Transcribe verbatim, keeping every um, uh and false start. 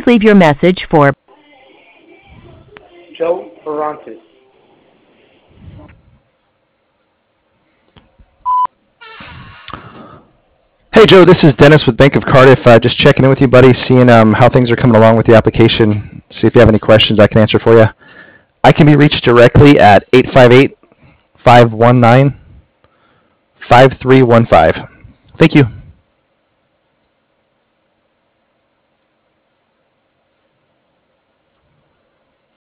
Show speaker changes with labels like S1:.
S1: Please leave your message for
S2: Joe Ferrantes.
S3: Hey Joe, this is Dennis with Bank of Cardiff. Uh, just checking in with you, buddy, seeing um, how things are coming along with the application. See if you have any questions I can answer for you. I can be reached directly at eight five eight, five one nine, five three one five. Thank you.